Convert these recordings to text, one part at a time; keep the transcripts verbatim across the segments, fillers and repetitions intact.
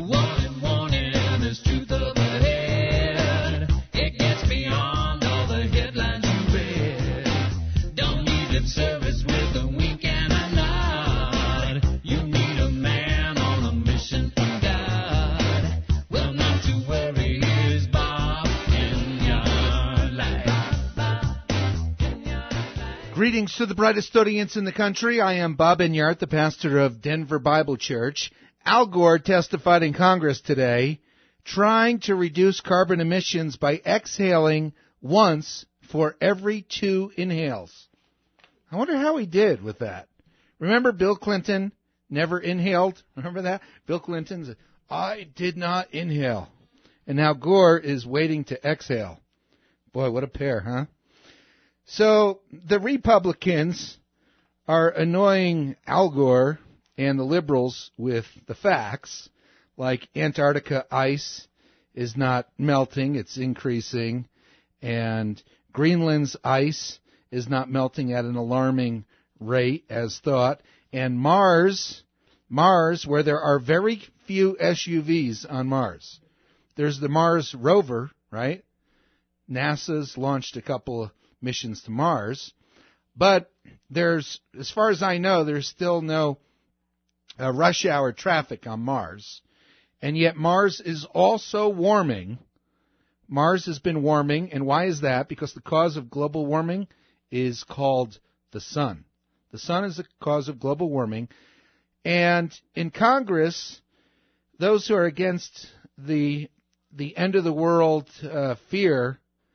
Warning, warning, there's truth up ahead. It gets beyond all the headlines you read. Don't need lip service with a wink and a nod. You need a man on a mission from God. Well, not to worry, here's Bob in your life. Greetings to the brightest audience in the country. I am Bob Enyart, the pastor of Denver Bible Church. Al Gore testified in Congress today, trying to reduce carbon emissions by exhaling once for every two inhales. I wonder how he did with that. Remember Bill Clinton never inhaled? Remember that? Bill Clinton said, I did not inhale. And now Gore is waiting to exhale. Boy, what a pair, huh? So the Republicans are annoying Al Gore and the liberals with the facts, like Antarctica ice is not melting, it's increasing, and Greenland's ice is not melting at an alarming rate as thought, and Mars, Mars, where there are very few S U Vs on Mars. There's the Mars rover, right? NASA's launched a couple of missions to Mars, but there's, as far as I know, there's still no Uh, rush hour traffic on Mars, and yet Mars is also warming. Mars has been warming, and why is that? Because the cause of global warming is called the sun. The sun is the cause of global warming, and in Congress, those who are against the the end of the world uh, fear,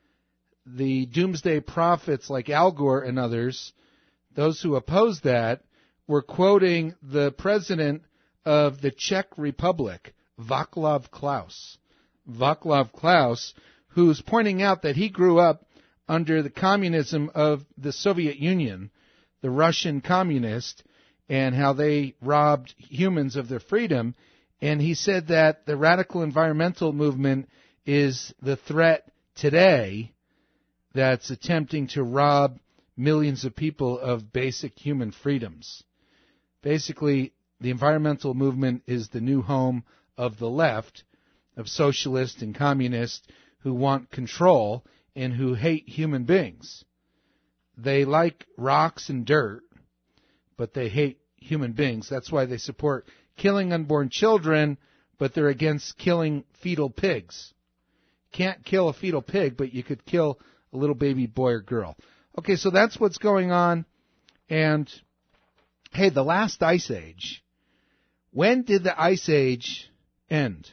the doomsday prophets like Al Gore and others, those who oppose that, were quoting the president of the Czech Republic, Václav Klaus. Václav Klaus, who's pointing out that he grew up under the communism of the Soviet Union, the Russian communist, and how they robbed humans of their freedom. And he said that the radical environmental movement is the threat today that's attempting to rob millions of people of basic human freedoms. Basically, the environmental movement is the new home of the left, of socialists and communists who want control and who hate human beings. They like rocks and dirt, but they hate human beings. That's why they support killing unborn children, but they're against killing fetal pigs. Can't kill a fetal pig, but you could kill a little baby boy or girl. Okay, so that's what's going on, and hey, the last ice age, when did the ice age end?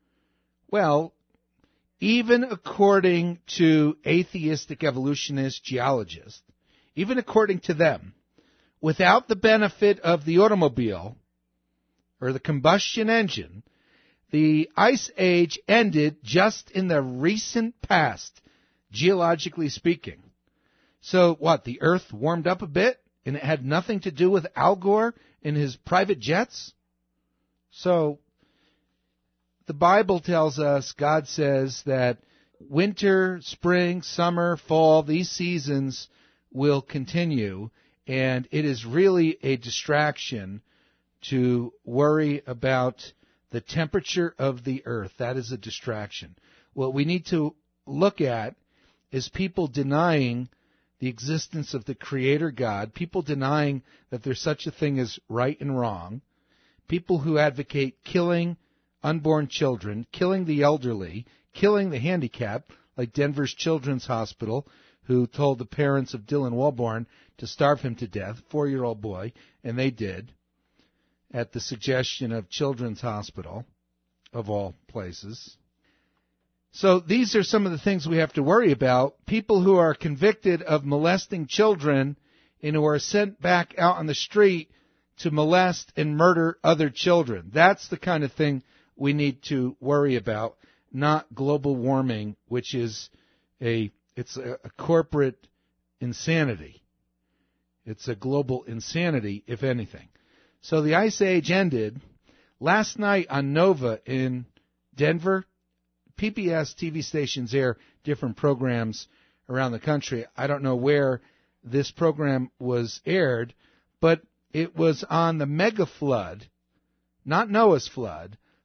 Well, even according to atheistic evolutionist geologists, even according to them, without the benefit of the automobile or the combustion engine, the ice age ended just in the recent past, geologically speaking. So what, the earth warmed up a bit? And it had nothing to do with Al Gore and his private jets? So, the Bible tells us, God says that winter, spring, summer, fall, these seasons will continue, and it is really a distraction to worry about the temperature of the earth. That is a distraction. What we need to look at is people denying the existence of the Creator God, people denying that there's such a thing as right and wrong, people who advocate killing unborn children, killing the elderly, killing the handicapped, like Denver's Children's Hospital, who told the parents of Dylan Walborn to starve him to death, four-year-old boy, and they did, at the suggestion of Children's Hospital, of all places. So these are some of the things we have to worry about. People who are convicted of molesting children and who are sent back out on the street to molest and murder other children. That's the kind of thing we need to worry about, not global warming, which is a it's a, a corporate insanity. It's a global insanity, if anything. So the Ice Age ended. Last night on Nova in Denver, P B S T V stations air different programs around the country. I don't know where this program was aired, but it was on the mega flood, not Noah's flood,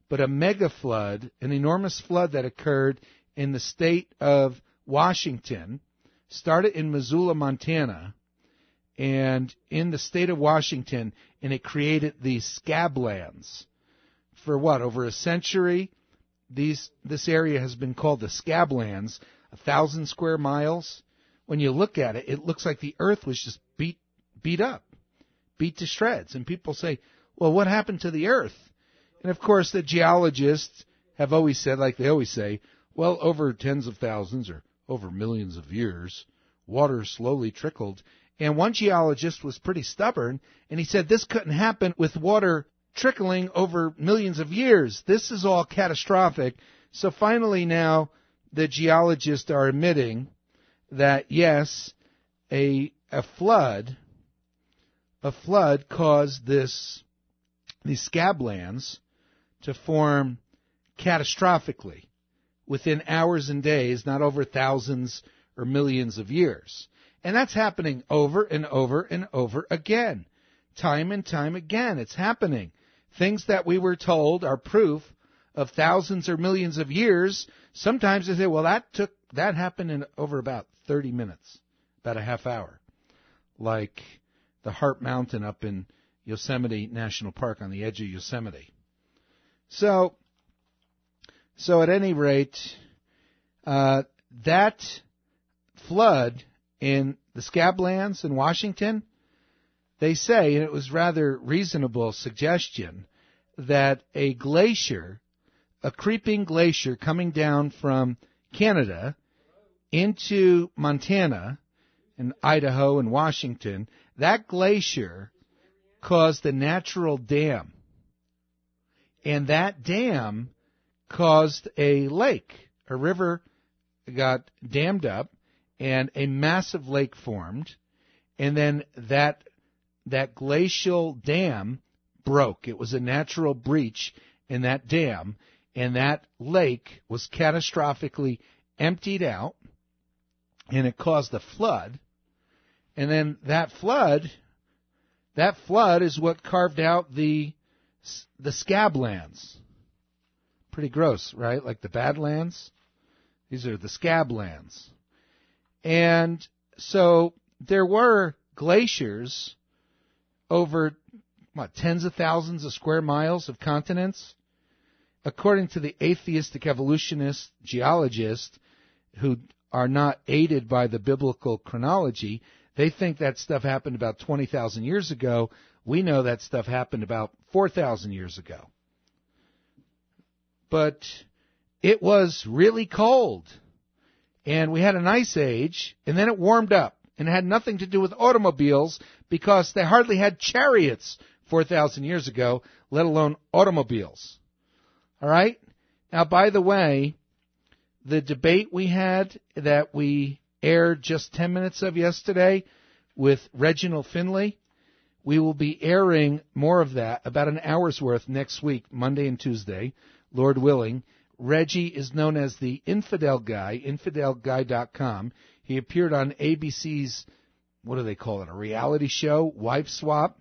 but a mega flood, an enormous flood that occurred in the state of Washington, started in Missoula, Montana, and in the state of Washington, and it created these scablands. For what, over a century, these this area has been called the scablands, a thousand square miles. When you look at it, it looks like the earth was just beat beat up, beat to shreds. And people say, well, what happened to the earth? And, of course, the geologists have always said, like they always say, well, over tens of thousands or over millions of years, water slowly trickled. And one geologist was pretty stubborn, and he said this couldn't happen with water trickling over millions of years. This is all catastrophic. So finally now the geologists are admitting that, yes, a a flood, a flood caused this these scablands to form catastrophically within hours and days, not over thousands or millions of years. And that's happening over and over and over again. Time and time again, it's happening. Things that we were told are proof of thousands or millions of years, sometimes they say, well, that took that happened in over about thirty minutes, about a half hour. Like the Hart Mountain up in Yosemite National Park on the edge of Yosemite. So, so at any rate, uh, that flood in the Scablands in Washington, they say, and it was rather reasonable suggestion, that a glacier, a creeping glacier coming down from Canada into Montana and Idaho and Washington, that glacier caused a natural dam. And that dam caused a lake. A river got dammed up and a massive lake formed. And then that that glacial dam broke. It was a natural breach in that dam. And that lake was catastrophically emptied out. And it caused a flood. And then that flood, that flood is what carved out the the Scablands. Pretty gross, right? Like the Badlands. These are the Scablands. And so there were glaciers over, what, tens of thousands of square miles of continents. According to the atheistic evolutionist geologists who are not aided by the biblical chronology, they think that stuff happened about twenty thousand years ago. We know that stuff happened about four thousand years ago. But it was really cold. And we had an ice age, and then it warmed up. And it had nothing to do with automobiles because they hardly had chariots four thousand years ago, let alone automobiles. All right? Now, by the way, the debate we had that we aired just ten minutes of yesterday with Reginald Finley, we will be airing more of that, about an hour's worth next week, Monday and Tuesday, Lord willing. Reggie is known as the Infidel Guy, infidel guy dot com. He appeared on A B C's, what do they call it, a reality show, Wife Swap.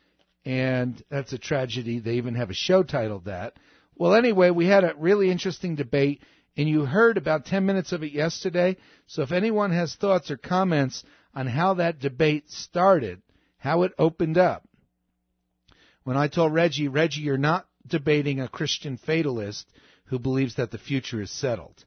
And that's a tragedy. They even have a show titled that. Well, anyway, we had a really interesting debate, and you heard about ten minutes of it yesterday. So if anyone has thoughts or comments on how that debate started, how it opened up. When I told Reggie, Reggie, you're not debating a Christian fatalist who believes that the future is settled.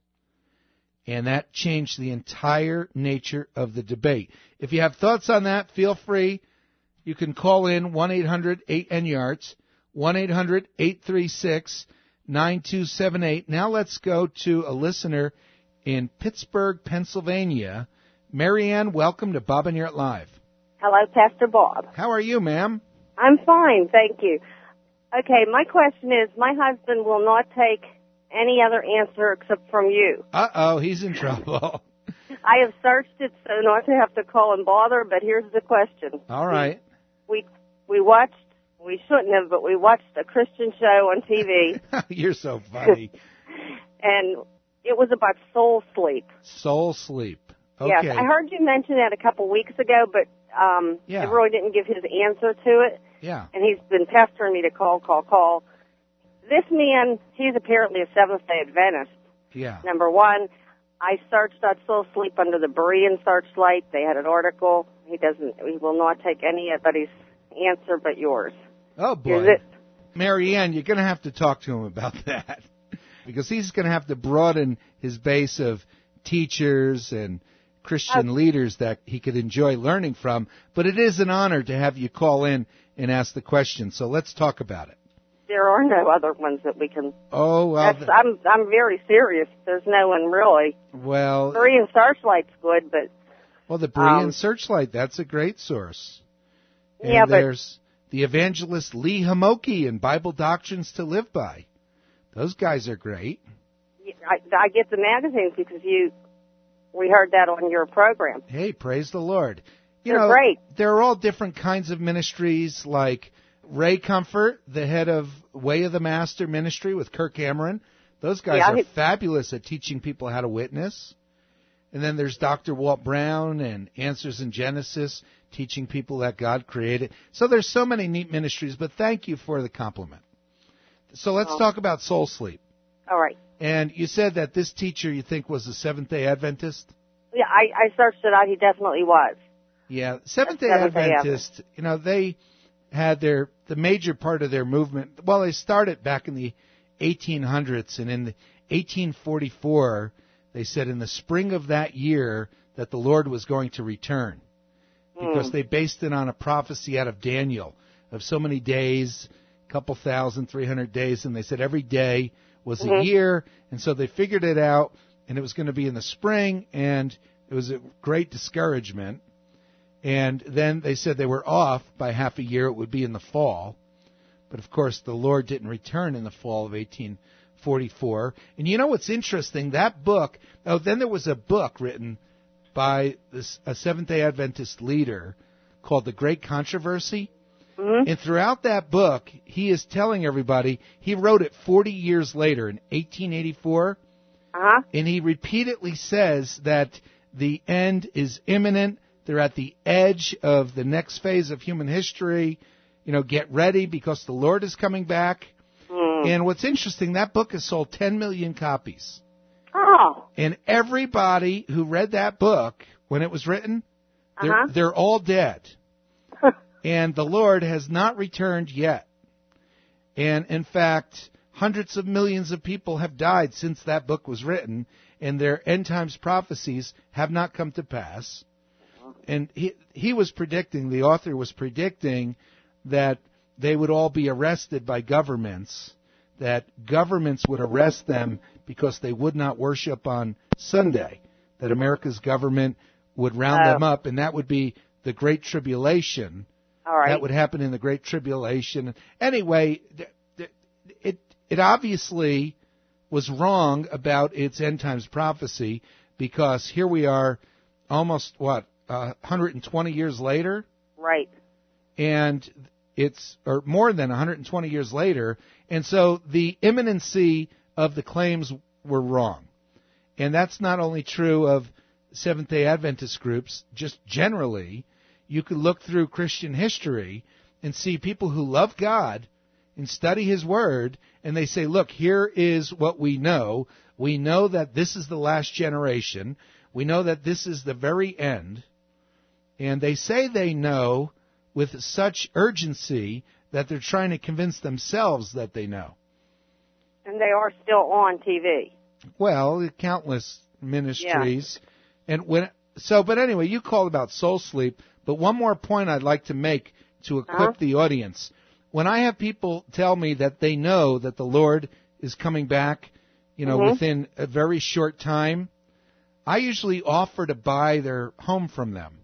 And that changed the entire nature of the debate. If you have thoughts on that, feel free. You can call in one eight hundred eight N Y A R D S, one eight hundred eight three six nine two seven eight. Now let's go to a listener in Pittsburgh, Pennsylvania. Marianne, welcome to Bob and Yurt Live. Hello, Pastor Bob. How are you, ma'am? I'm fine, thank you. Okay, my question is, my husband will not take any other answer except from you. Uh-oh, he's in trouble. I have searched it so not to have to call and bother, but here's the question. All right. We we watched, we shouldn't have, but we watched a Christian show on T V. You're so funny. And it was about soul sleep. Soul sleep. Okay. Yes, I heard you mention that a couple weeks ago, but um, yeah. I really didn't give his answer to it. Yeah. And he's been pestering me to call, call, call. this man, he's apparently a Seventh-day Adventist. Yeah. Number one, I searched on Soul Sleep under the Berean Searchlight. They had an article. He doesn't, he will not take anybody's answer but yours. Oh, boy. Is it? Marianne, you're going to have to talk to him about that because he's going to have to broaden his base of teachers and Christian Oh. leaders that he could enjoy learning from. But it is an honor to have you call in and ask the question. So let's talk about it. There are no other ones that we can. Oh, well. That's, I'm I'm very serious. There's no one really. Well, Berean Searchlight's good, but well, the Berean um, Searchlight, that's a great source. And yeah, but there's the evangelist Lee Hamoki and Bible Doctrines to Live By. Those guys are great. I, I get the magazines because you. We heard that on your program. Hey, praise the Lord. You They're know, great. There are all different kinds of ministries, like Ray Comfort, the head of Way of the Master Ministry with Kirk Cameron. Those guys Yeah, are he- fabulous at teaching people how to witness. And then there's Doctor Walt Brown and Answers in Genesis, teaching people that God created. So there's so many neat ministries, but thank you for the compliment. So let's Oh. talk about soul sleep. All right. And you said that this teacher you think was a Seventh-day Adventist? Yeah, I, I searched it out. He definitely was. Yeah, Seventh-day Seventh-day Adventists, you know, they had their, the major part of their movement, well, they started back in the eighteen hundreds, and in eighteen forty-four, they said in the spring of that year that the Lord was going to return, because Mm. they based it on a prophecy out of Daniel of so many days, a couple thousand, three hundred days, and they said every day was a Mhm. year, and so they figured it out, and it was going to be in the spring, and it was a great discouragement. And then they said they were off by half a year. It would be in the fall. But, of course, the Lord didn't return in the fall of eighteen forty-four. And you know what's interesting? That book, oh, then there was a book written by this, a Seventh-day Adventist leader called The Great Controversy. Mm-hmm. And throughout that book, he is telling everybody, he wrote it forty years later in eighteen eighty-four. Uh-huh. And he repeatedly says that the end is imminent. They're at the edge of the next phase of human history. You know, get ready because the Lord is coming back. Mm. And what's interesting, that book has sold ten million copies. Oh. And everybody who read that book when it was written, they're, Uh-huh. they're all dead. And the Lord has not returned yet. And in fact, hundreds of millions of people have died since that book was written, and their end times prophecies have not come to pass. And he he was predicting, the author was predicting that they would all be arrested by governments, that governments would arrest them because they would not worship on Sunday, that America's government would round Oh. them up, and that would be the Great Tribulation. All right. That would happen in the Great Tribulation. Anyway, th- th- it it obviously was wrong about its end times prophecy, because here we are almost, what, uh, one hundred twenty years later? Right. And it's, or more than one hundred twenty years later, and so the imminency of the claims were wrong. And that's not only true of Seventh-day Adventist groups, just generally. You could look through Christian history and see people who love God and study His Word, and they say, look, here is what we know. We know that this is the last generation. We know that this is the very end. And they say they know with such urgency that they're trying to convince themselves that they know. And they are still on T V. Well, countless ministries. And when so, but anyway, you called about soul sleep. But one more point I'd like to make to equip Uh-huh. the audience. When I have people tell me that they know that the Lord is coming back, you know, Mhm. within a very short time, I usually offer to buy their home from them.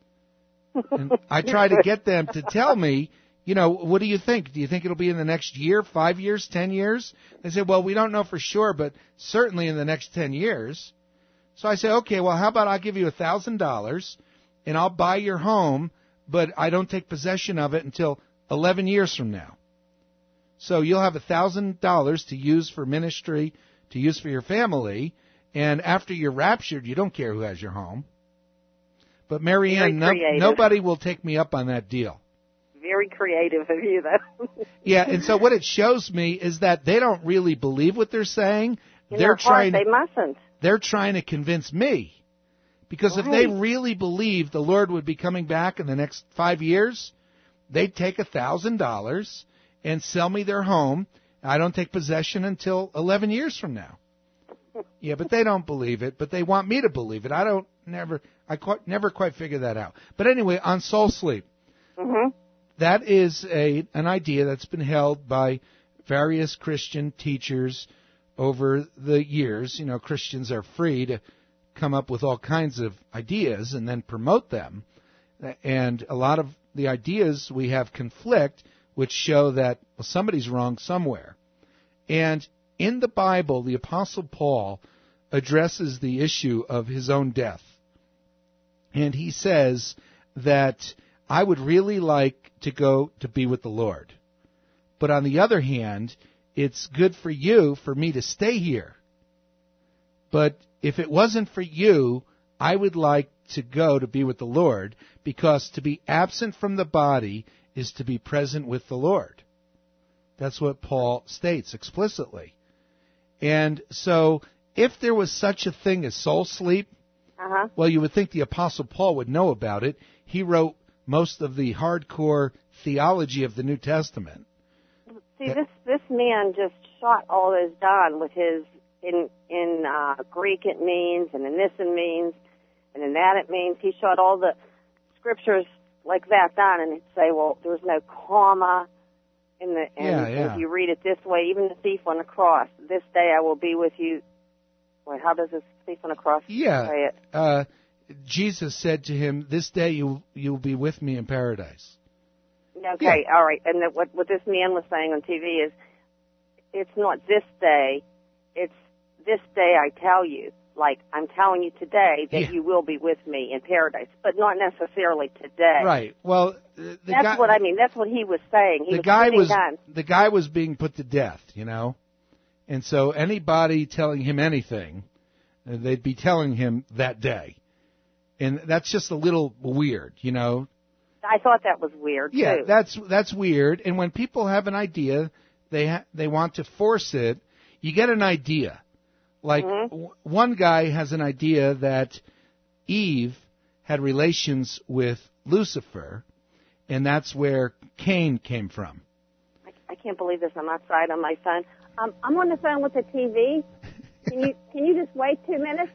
And I try to get them to tell me, you know, what do you think? Do you think it'll be in the next year, five years, ten years? They say, well, we don't know for sure, but certainly in the next ten years. So I say, okay, well, how about I give you a thousand dollars and I'll buy your home, but I don't take possession of it until eleven years from now. So you'll have a thousand dollars to use for ministry, to use for your family, and after you're raptured, you don't care who has your home. But Marianne, no, Very creative. nobody will take me up on that deal. Very creative of you, though. Yeah, and so what it shows me is that they don't really believe what they're saying. In they're their trying. heart, they mustn't. They're trying to convince me. Because if they really believed the Lord would be coming back in the next five years, they'd take a thousand dollars and sell me their home. I don't take possession until eleven years from now. Yeah, but they don't believe it. But they want me to believe it. I don't never. I quite, never quite figure that out. But anyway, on soul sleep, Mm-hmm. that is a an idea that's been held by various Christian teachers over the years. You know, Christians are free to come up with all kinds of ideas and then promote them. And a lot of the ideas we have conflict, which show that well, somebody's wrong somewhere. And in the Bible, the Apostle Paul addresses the issue of his own death. And he says that I would really like to go to be with the Lord. But on the other hand, it's good for you for me to stay here. But if it wasn't for you, I would like to go to be with the Lord, because to be absent from the body is to be present with the Lord. That's what Paul states explicitly. And so, if there was such a thing as soul sleep, Uh-huh. well, you would think the Apostle Paul would know about it. He wrote most of the hardcore theology of the New Testament. See, this this man just shot all this down with his, in in uh, Greek it means, and in this it means, and in that it means. He shot all the scriptures like that down, and he'd say, well, there's no comma in the, and Yeah, yeah. if you read it this way, even the thief on the cross, this day I will be with you. Wait, how does this thief on the cross Yeah. say it? Uh, Jesus said to him, this day you you will be with me in paradise. Okay, all right. And that what what this man was saying on T V is, it's not this day, it's this day I tell you. Like, I'm telling you today that Yeah. you will be with me in paradise, but not necessarily today. Right. Well, the That's guy, what I mean. That's what he was saying. He the was guy putting was down. the guy was being put to death, you know, and so anybody telling him anything, uh, they'd be telling him that day, and that's just a little weird, you know. I thought that was weird, Yeah, too. that's that's weird. And when people have an idea, they ha- they want to force it. You get an idea. Like Mhm. w- one guy has an idea that Eve had relations with Lucifer, and that's where Cain came from. I, I can't believe this. I'm outside on my phone. Um, I'm on the phone with the T V. Can you can you just wait two minutes?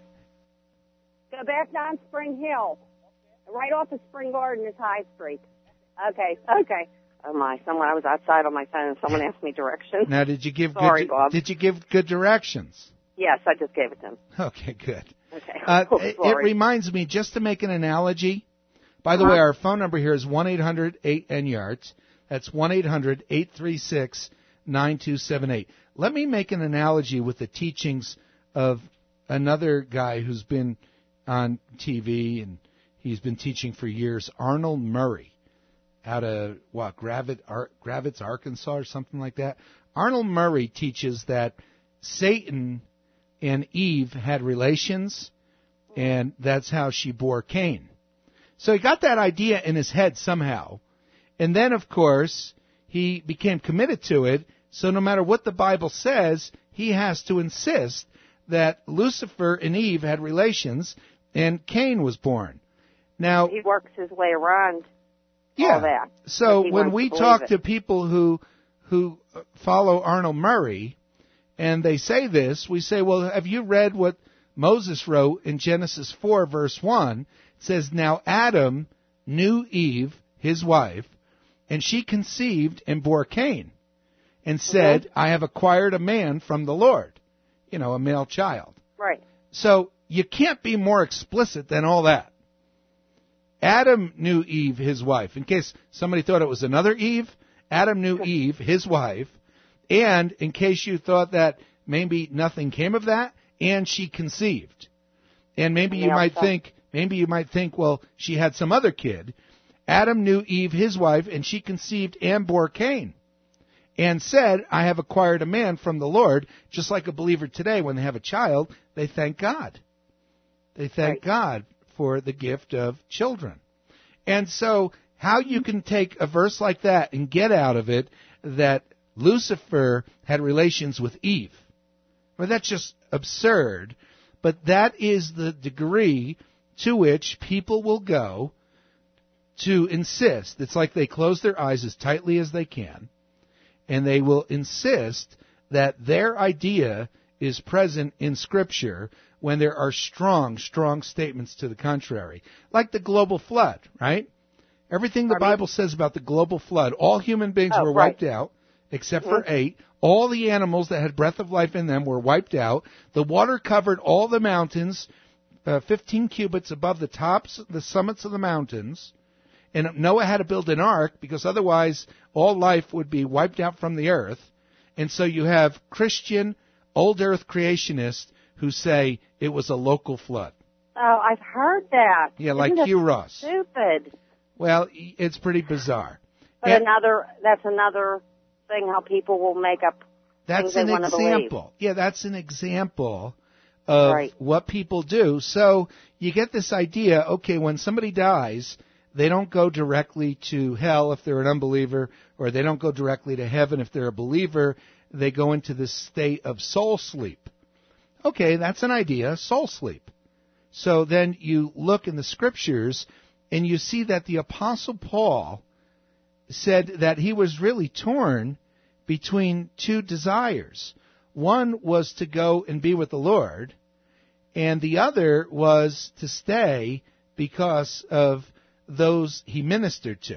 Go back down Spring Hill. Right off of Spring Garden is High Street. Okay, okay. Oh my! Someone I was outside on my phone and someone asked me directions. Now, did you give Sorry, good Bob. did you give good directions? Yes, I just gave it to him. Okay, good. Okay. Uh, Oh, it, it sorry. reminds me, just to make an analogy, by the Uh-huh. way, our phone number here is one eight hundred eight N Y A R D S. That's one eight hundred eight three six nine two seven eight. Let me make an analogy with the teachings of another guy who's been on T V, and he's been teaching for years, Arnold Murray, out of, what, Gravit, Ar- Gravitz, Arkansas, or something like that. Arnold Murray teaches that Satan and Eve had relations, and that's how she bore Cain. So he got that idea in his head somehow. And then, of course, he became committed to it, so no matter what the Bible says, he has to insist that Lucifer and Eve had relations, and Cain was born. Now, He works his way around yeah. all that. So He when wants we to talk believe to it. people who who follow Arnold Murray, and they say this, we say, well, have you read what Moses wrote in Genesis four, verse one? It says, now Adam knew Eve, his wife, and she conceived and bore Cain, and said, Mm-hmm. I have acquired a man from the Lord, you know, a male child. Right. So you can't be more explicit than all that. Adam knew Eve, his wife. In case somebody thought it was another Eve, Adam knew Eve, his wife. And in case you thought that maybe nothing came of that, and she conceived. And maybe you Yeah, might so- think, maybe you might think, well, she had some other kid. Adam knew Eve, his wife, and she conceived and bore Cain. And said, I have acquired a man from the Lord. Just like a believer today, when they have a child, they thank God. They thank Right. God for the gift of children. And so how you can take a verse like that and get out of it that Lucifer had relations with Eve. Well, that's just absurd. But that is the degree to which people will go to insist. It's like they close their eyes as tightly as they can, and they will insist that their idea is present in Scripture when there are strong, strong statements to the contrary. Like the global flood, right? Everything the Bible says about the global flood, all human beings Oh, were right. wiped out, except for eight. All the animals that had breath of life in them were wiped out. The water covered all the mountains, uh, fifteen cubits above the tops, the summits of the mountains. And Noah had to build an ark because otherwise all life would be wiped out from the earth. And so you have Christian, old earth creationists who say it was a local flood. Oh, I've heard that. Yeah, Isn't like that Hugh Ross. Stupid. Well, it's pretty bizarre. But And another, that's another thing how people will make up that's things they an want to believe. example. Yeah, that's an example of Right. what people do. So you get this idea, okay, when somebody dies, they don't go directly to hell if they're an unbeliever, or they don't go directly to heaven if they're a believer. They go into this state of soul sleep. Okay, that's an idea, soul sleep. So then you look in the Scriptures, and you see that the Apostle Paul said that he was really torn between two desires. One was to go and be with the Lord, and the other was to stay because of those he ministered to.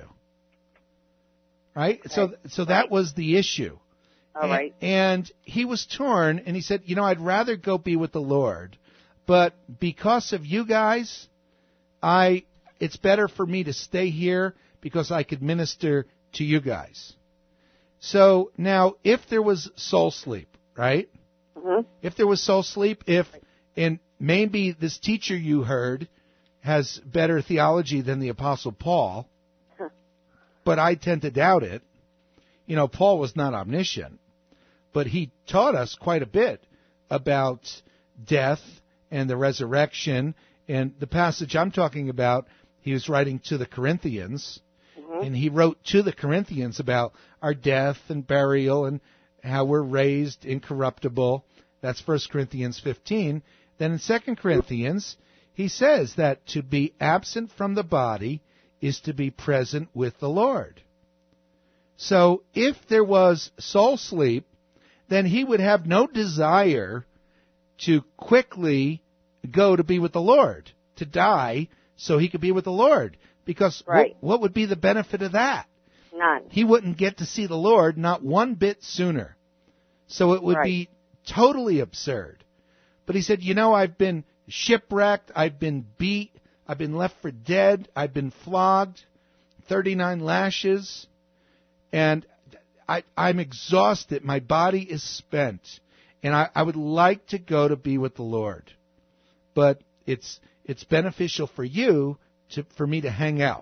Right? Okay. So so that Right. was the issue. All and, right. and he was torn, and he said, you know, I'd rather go be with the Lord, but because of you guys, I it's better for me to stay here because I could minister to you guys. So now, if there was soul sleep, right? Mm-hmm. If there was soul sleep, if and maybe this teacher you heard has better theology than the Apostle Paul, Huh. but I tend to doubt it. You know, Paul was not omniscient, but he taught us quite a bit about death and the resurrection. And the passage I'm talking about, he was writing to the Corinthians, Mm-hmm. and he wrote to the Corinthians about our death and burial and how we're raised incorruptible. That's First Corinthians fifteen. Then in Second Corinthians, he says that to be absent from the body is to be present with the Lord. So if there was soul sleep, then he would have no desire to quickly go to be with the Lord, to die so he could be with the Lord. Because Right. what, what would be the benefit of that? None. He wouldn't get to see the Lord not one bit sooner. So it would Right. be totally absurd. But he said, you know, I've been shipwrecked, I've been beat, I've been left for dead, I've been flogged, thirty-nine lashes, and I, I'm exhausted. My body is spent, and I, I would like to go to be with the Lord. But it's it's beneficial for you to for me to hang out.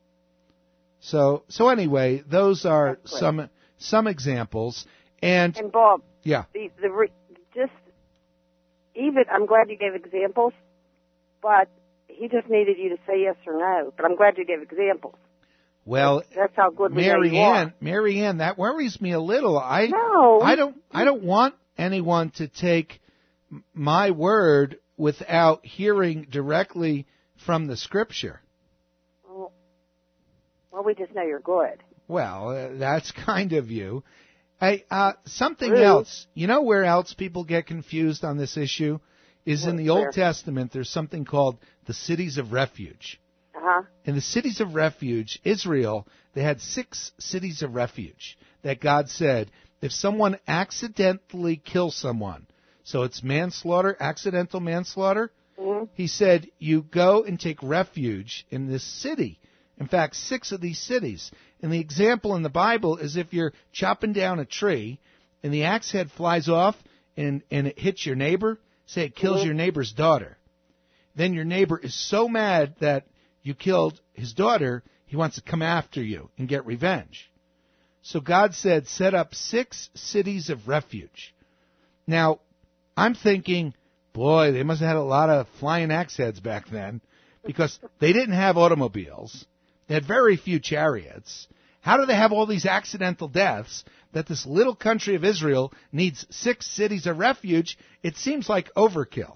So so anyway, those are Excellent. some some examples. And And Bob, yeah, the the re- just even I'm glad you gave examples, but he just needed you to say yes or no. But I'm glad you gave examples. well, That's how good we know Mary you are. Ann, Mary Ann, that worries me a little. I No. I don't I don't want anyone to take m- my word without hearing directly from the Scripture. Well, well, we just know you're good. Well, uh, that's kind of you. Hey, uh, something Rude. else. You know where else people get confused on this issue? Is in Where- the Old where? Testament, there's something called the cities of refuge. Uh huh. In the cities of refuge, Israel, they had six cities of refuge that God said, if someone accidentally kills someone, so it's manslaughter, accidental manslaughter, Mm-hmm. he said, you go and take refuge in this city. In fact, six of these cities. And the example in the Bible is if you're chopping down a tree and the axe head flies off and, and it hits your neighbor, say it kills Mhm. your neighbor's daughter. Then your neighbor is so mad that you killed his daughter, he wants to come after you and get revenge. So God said, set up six cities of refuge. Now, I'm thinking, boy, they must have had a lot of flying axe heads back then because they didn't have automobiles. They had very few chariots. How do they have all these accidental deaths that this little country of Israel needs six cities of refuge? It seems like overkill.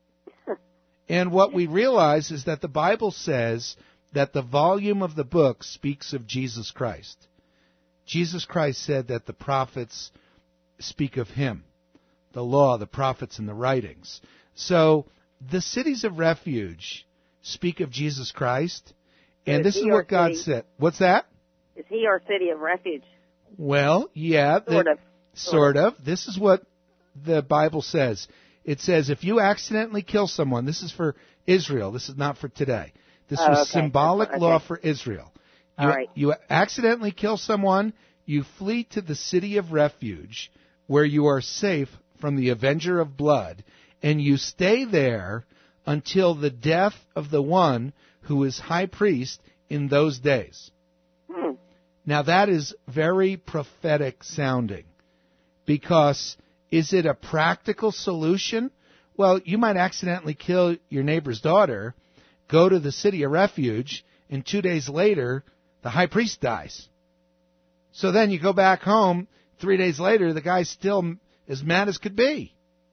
And what we realize is that the Bible says that the volume of the book speaks of Jesus Christ. Jesus Christ said that the prophets speak of him, the law, the prophets, and the writings. So the cities of refuge speak of Jesus Christ, and this is what God said. What's that? Is he our city of refuge? Well, yeah. Sort the, of. Sort of. This is what the Bible says. It says if you accidentally kill someone, this is for Israel. This is not for today. This Oh, was okay. symbolic Okay. law for Israel. You, All right. you accidentally kill someone, you flee to the city of refuge where you are safe from the avenger of blood, and you stay there until the death of the one who is high priest in those days. Hmm. Now that is very prophetic sounding, because is it a practical solution? Well, you might accidentally kill your neighbor's daughter, go to the city of refuge, and two days later, the high priest dies. So then you go back home, three days later, the guy's still as mad as could be.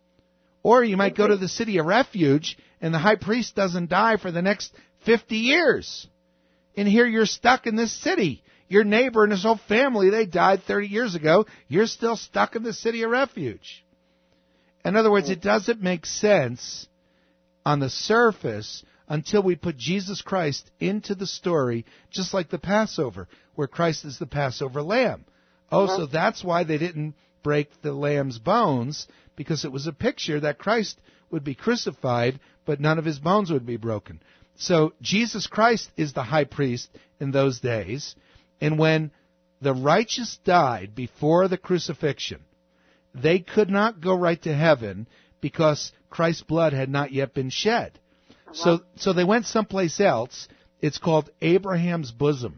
Or you might go to the city of refuge, and the high priest doesn't die for the next fifty years. And here you're stuck in this city. Your neighbor and his whole family, they died thirty years ago. You're still stuck in the city of refuge. In other words, it doesn't make sense on the surface until we put Jesus Christ into the story, just like the Passover, where Christ is the Passover lamb. Oh, Uh-huh. so that's why they didn't break the lamb's bones, because it was a picture that Christ would be crucified, but none of his bones would be broken. So Jesus Christ is the high priest in those days, and when the righteous died before the crucifixion, they could not go right to heaven because Christ's blood had not yet been shed. Uh-huh. So, so they went someplace else. It's called Abraham's bosom.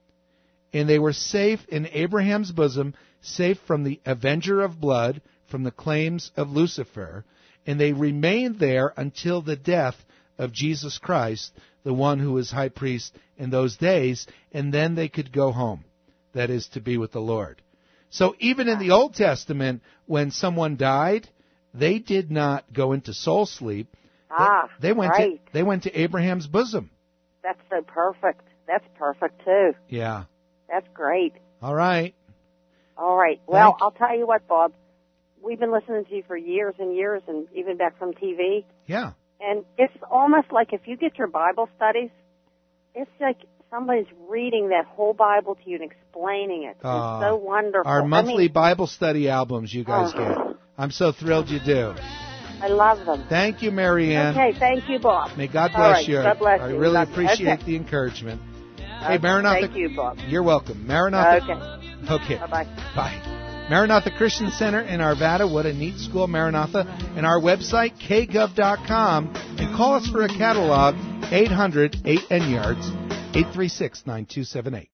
And they were safe in Abraham's bosom, safe from the avenger of blood, from the claims of Lucifer. And they remained there until the death of Jesus Christ, the one who was high priest in those days. And then they could go home. That is, to be with the Lord. So even in the Old Testament, when someone died, they did not go into soul sleep. Ah, They went right. to they went to Abraham's bosom. That's so perfect. That's perfect, too. Yeah. That's great. All right. All right. Well, Thank- I'll tell you what, Bob. We've been listening to you for years and years, and even back from T V. Yeah. And it's almost like if you get your Bible studies, it's like somebody's reading that whole Bible to you and explaining it. Uh, It's so wonderful. Our monthly I mean, Bible study albums you guys Oh. get. I'm so thrilled you do. I love them. Thank you, Marianne. Okay, thank you, Bob. May God All bless right, you. God bless I you. really Love you. appreciate Okay. the encouragement. Hey, Okay, Maranatha. Thank you, Bob. You're welcome. Maranatha. Okay. Okay. Bye-bye. Bye. Maranatha Christian Center in Arvada. What a neat school, Maranatha. And our website, k gov dot com. And call us for a catalog, eight hundred eight N yards, eight three six, nine two seven eight.